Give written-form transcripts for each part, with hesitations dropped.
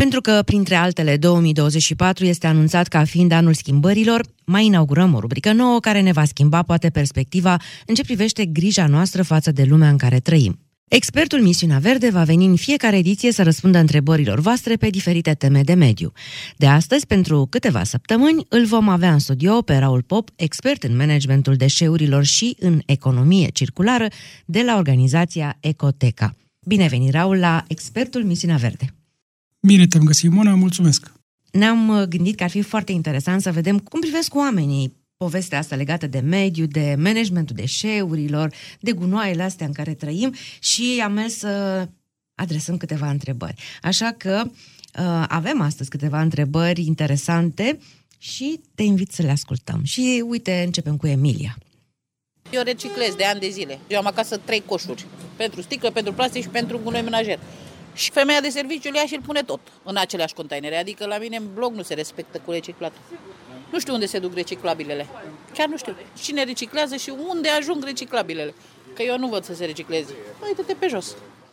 Pentru că, printre altele, 2024 este anunțat ca fiind anul schimbărilor, mai inaugurăm o rubrică nouă care ne va schimba poate perspectiva în ce privește grija noastră față de lumea în care trăim. Expertul Misiunea Verde va veni în fiecare ediție să răspundă întrebărilor voastre pe diferite teme de mediu. De astăzi, pentru câteva săptămâni, îl vom avea în studio pe Raul Pop, expert în managementul deșeurilor și în economie circulară de la organizația Ecoteca. Bine venit, Raul, la Expertul Misiunea Verde! Bine te-am găsit, Mona, mulțumesc! Ne-am gândit că ar fi foarte interesant să vedem cum privesc oamenii povestea asta legată de mediu, de managementul deșeurilor, de gunoaiele astea în care trăim și am mers să adresăm câteva întrebări. Așa că avem astăzi câteva întrebări interesante și te invit să le ascultăm. Și uite, începem cu Emilia. Eu reciclez de ani de zile. Eu am acasă 3 coșuri. Pentru sticlă, pentru plastic și pentru gunoi menajer. Și femeia de serviciu le ia și îl pune tot în aceleași containere. Adică la mine în blog nu se respectă cu reciclatul. Nu știu unde se duc reciclabilele. Chiar nu știu. Cine reciclează și unde ajung reciclabilele. Că eu nu văd să se recicleze. Uite-te pe jos.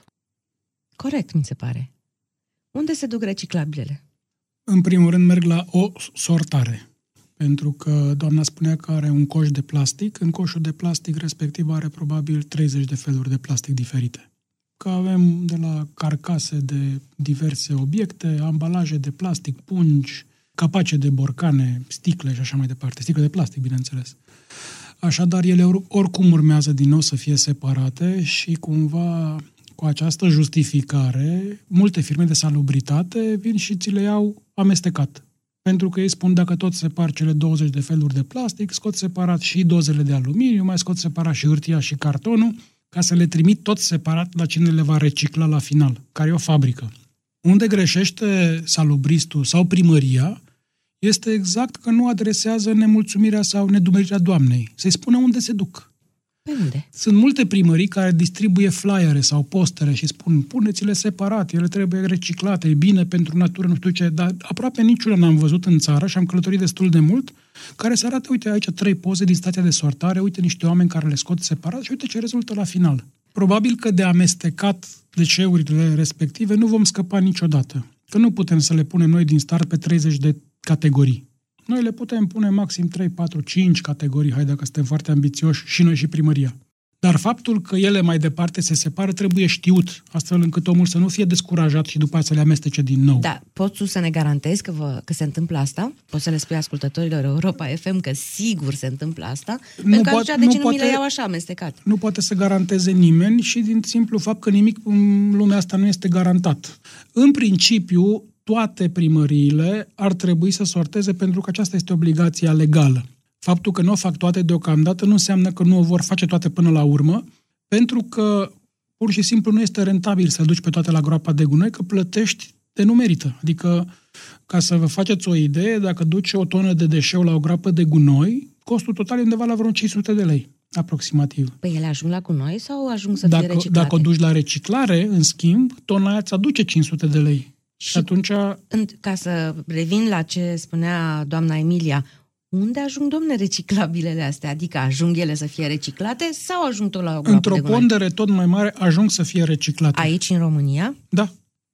Corect, mi se pare. Unde se duc reciclabilele? În primul rând merg la o sortare. Pentru că doamna spunea că are un coș de plastic. În coșul de plastic respectiv are probabil 30 de feluri de plastic diferite. Că avem de la carcase de diverse obiecte, ambalaje de plastic, pungi, capace de borcane, sticle și așa mai departe. Sticle de plastic, bineînțeles. Așadar, ele oricum urmează din nou să fie separate și cumva cu această justificare, multe firme de salubritate vin și ți le iau amestecat. Pentru că ei spun dacă tot separ cele 20 de feluri de plastic, scot separat și dozele de aluminiu, mai scot separat și hârtia și cartonul, ca să le trimit tot separat la cine le va recicla la final, care e o fabrică. Unde greșește salubristul sau primăria este exact că nu adresează nemulțumirea sau nedumerirea doamnei. Să-i spună unde se duc. Pe unde? Sunt multe primării care distribuie flyere sau postere și spun puneți-le separat, ele trebuie reciclate, e bine pentru natură, nu știu ce, dar aproape niciuna n-am văzut în țară și am călătorit destul de mult, care se arată, uite aici 3 poze din stația de sortare, uite niște oameni care le scot separat și uite ce rezultă la final. Probabil că de amestecat deșeurile respective nu vom scăpa niciodată, că nu putem să le punem noi din start pe 30 de categorii. Noi le putem pune maxim 3, 4, 5 categorii, hai dacă suntem foarte ambițioși, și noi și primăria. Dar faptul că ele mai departe se separă trebuie știut, astfel încât omul să nu fie descurajat și după aceea să le amestece din nou. Da, poți tu să ne garantezi că se întâmplă asta? Poți să le spui ascultătorilor Europa FM că sigur se întâmplă asta? Pentru că atunci de ce nu mi le iau așa amestecat? Nu poate să garanteze nimeni și din simplu fapt că nimic în lumea asta nu este garantat. În principiu, toate primăriile ar trebui să sorteze pentru că aceasta este obligația legală. Faptul că nu o fac toate deocamdată nu înseamnă că nu o vor face toate până la urmă, pentru că pur și simplu nu este rentabil să duci pe toate la groapa de gunoi, că plătești de nu merită. Adică, ca să vă faceți o idee, dacă duci o tonă de deșeu la o groapă de gunoi, costul total e undeva la vreo 500 de lei, aproximativ. Păi ele ajung la gunoi sau ajung să fie reciclate? Dacă o duci la reciclare, în schimb, tona aia îți aduce 500 de lei. Și atunci... Ca să revin la ce spunea doamna Emilia, unde ajung, domne, reciclabilele astea? Adică ajung ele să fie reciclate sau ajung tot la o groapă de gunoi? Într-o pondere tot mai mare ajung să fie reciclate. Aici, în România? Da.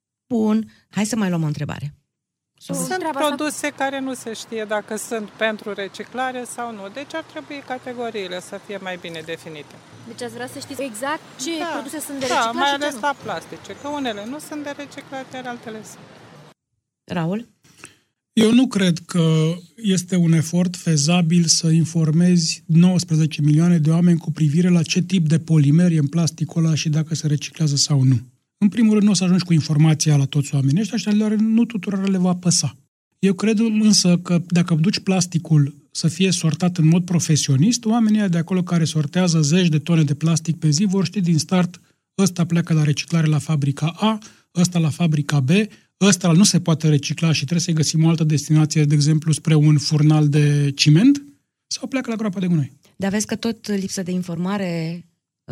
Bun. Hai să mai luăm o întrebare. Sunt produse care nu se știe dacă sunt pentru reciclare sau nu. Deci ar trebui categoriile să fie mai bine definite. Deci ați vrea să știți exact ce produse sunt de reciclat și mai ce ales nu. la plastice, că unele nu sunt de reciclat, iar altele sunt. Raul? Eu nu cred că este un efort fezabil să informezi 19 milioane de oameni cu privire la ce tip de polimer e în plasticul ăla și dacă se reciclează sau nu. În primul rând, nu o să ajungi cu informația la toți oamenii ăștia și nu tuturor le va păsa. Eu cred însă că dacă duci plasticul să fie sortat în mod profesionist, oamenii de acolo care sortează zeci de tone de plastic pe zi vor ști din start, ăsta pleacă la reciclare la fabrica A, ăsta la fabrica B, ăsta nu se poate recicla și trebuie să-i găsim o altă destinație, de exemplu, spre un furnal de ciment, sau pleacă la groapa de gunoi. Dar vezi că tot lipsă de informare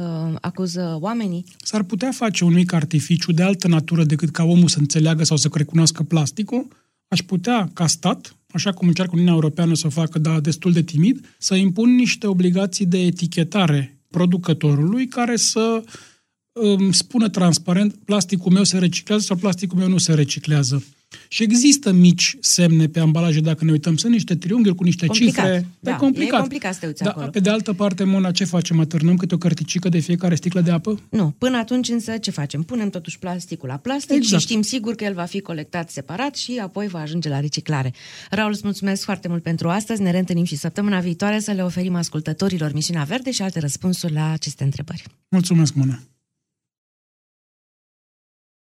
acuză oamenii? S-ar putea face un mic artificiu de altă natură decât ca omul să înțeleagă sau să recunoască plasticul. Aș putea, ca stat, așa cum încearcă Uniunea Europeană să o facă, dar destul de timid, să impun niște obligații de etichetare producătorului care să spună transparent plasticul meu se reciclează sau plasticul meu nu se reciclează. Și există mici semne pe ambalaje, dacă ne uităm, sunt niște triunghiuri cu niște cifre. Da, e complicat. E complicat să te uiți acolo. Pe de altă parte, Mona, ce facem? Atârnăm câte o cărticică de fiecare sticlă de apă? Nu. Până atunci însă ce facem? Punem totuși plasticul la plastic și știm sigur că el va fi colectat separat și apoi va ajunge la reciclare. Raul, îți mulțumesc foarte mult pentru astăzi. Ne reîntâlnim și săptămâna viitoare să le oferim ascultătorilor Misiunea Verde și alte răspunsuri la aceste întrebări. Mulțumesc, Mona.